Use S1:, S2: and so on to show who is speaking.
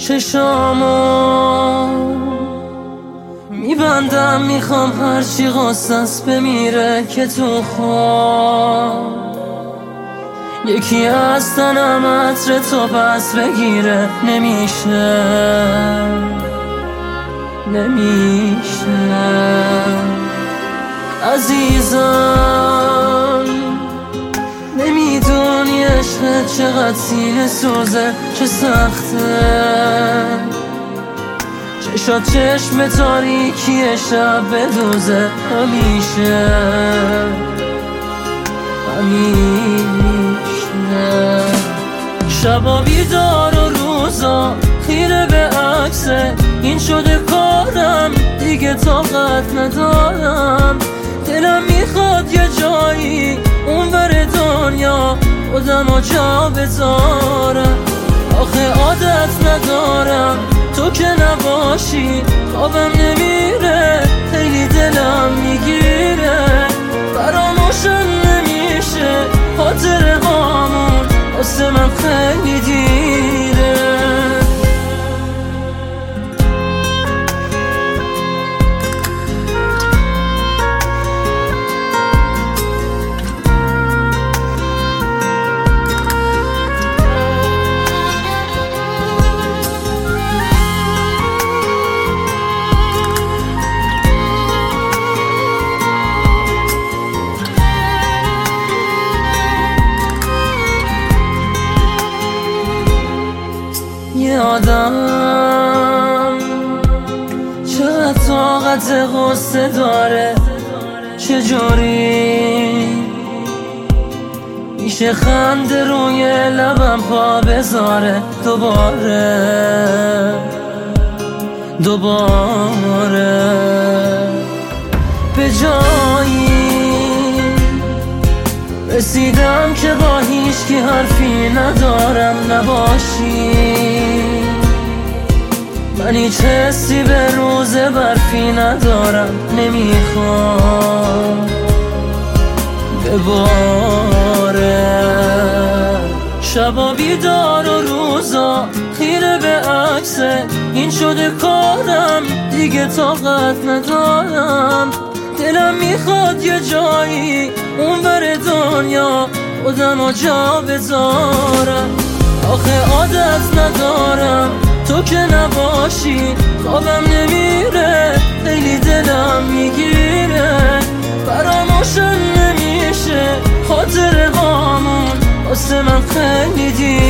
S1: چشامو میبندم، میخوام هرچی غصص بمیره که تو خواب یکی از تنم عطر تو پس بگیره. نمیشه عزیزم، نمیدونی عشقت چقدر سینه سوزه، چه سخته چشات چشم تاریکی شب بدوزه. همیشه شبا بیدار و روزا خیره به عکسه، این شده کارم دیگه طاقت ندارم. دلم میخواد یه جایی اونور دنیا خودمو جا بذارم. آخه عادت ندارم تو که نباشی، خوابم نمیره، خیلی دلم میگیره. فراموشم نمیشه خاطره هامون، واسه من خیلی دیره. یه آدم چقدر طاقت غصه داره، چجوری میشه خنده روی لبم پا بذاره. دوباره به جایی رسیدم که با هیچکی حرفی ندارم نباشی. من هیچ حسی به روز برفی ندارم، نمیخوام بباره. شبا بیدار و روزا خیره به عکسه، این شده کارم دیگه طاقت ندارم. دلم میخواد یه جایی اونور دنیا خودمو جا بذارم. آخه عادت ندارم تو که نباشی، خوابم نمیره، خیلی دلم میگیره. فراموشم نمیشه خاطره هامون، واسه من خیلی دیره.